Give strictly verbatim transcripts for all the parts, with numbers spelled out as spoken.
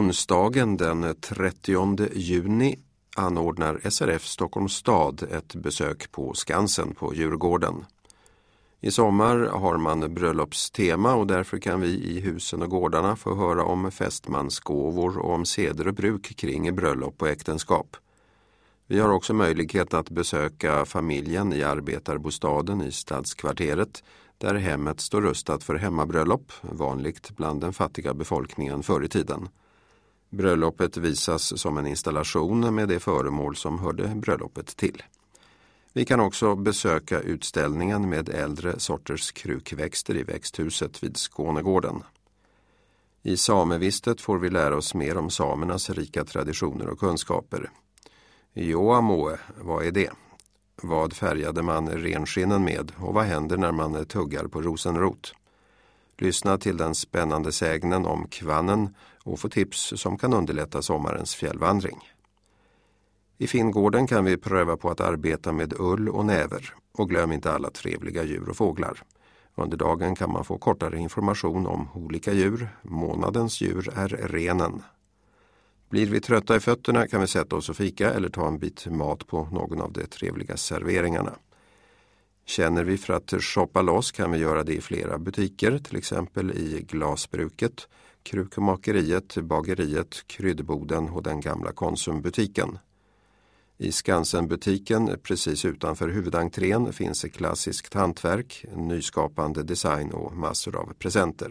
Onsdagen den trettionde juni anordnar S R F Stockholms stad ett besök på Skansen på Djurgården. I sommar har man bröllopstema och därför kan vi i husen och gårdarna få höra om fästmansgåvor och om seder och bruk kring bröllop och äktenskap. Vi har också möjlighet att besöka familjen i arbetarbostaden i stadskvarteret där hemmet står rustat för hemmabröllop, vanligt bland den fattiga befolkningen förr i tiden. Bröllopet visas som en installation med det föremål som hörde bröllopet till. Vi kan också besöka utställningen med äldre sorters krukväxter i växthuset vid Skånegården. I samevistet får vi lära oss mer om samernas rika traditioner och kunskaper. Joamoe, vad är det? Vad färgade man renskinnen med och vad händer när man tuggar på rosenrot? Lyssna till den spännande sägnen om kvannen och få tips som kan underlätta sommarens fjällvandring. I Finngården kan vi pröva på att arbeta med ull och näver och glöm inte alla trevliga djur och fåglar. Under dagen kan man få kortare information om olika djur. Månadens djur är renen. Blir vi trötta i fötterna kan vi sätta oss och fika eller ta en bit mat på någon av de trevliga serveringarna. Känner vi för att shoppa loss kan vi göra det i flera butiker, till exempel i glasbruket, krukmakeriet, bageriet, kryddboden och den gamla konsumbutiken. I Skansenbutiken, precis utanför huvudentrén, finns ett klassiskt hantverk, nyskapande design och massor av presenter.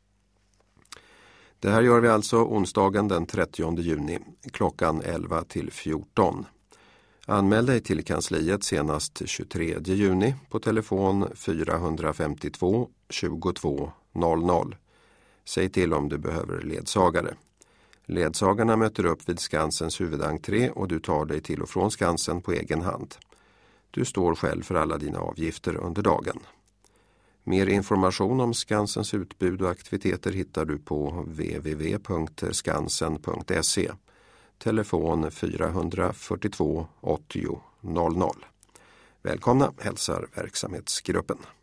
Det här gör vi alltså onsdagen den trettionde juni, klockan elva till fjorton. Anmäl dig till kansliet senast tjugotredje juni på telefon fyra fem två tjugotvå noll noll. Säg till om du behöver ledsagare. Ledsagarna möter upp vid Skansens huvudentré och du tar dig till och från Skansen på egen hand. Du står själv för alla dina avgifter under dagen. Mer information om Skansens utbud och aktiviteter hittar du på w w w punkt skansen punkt se. Telefon fyra fyra två åttio noll noll. Välkomna hälsar verksamhetsgruppen.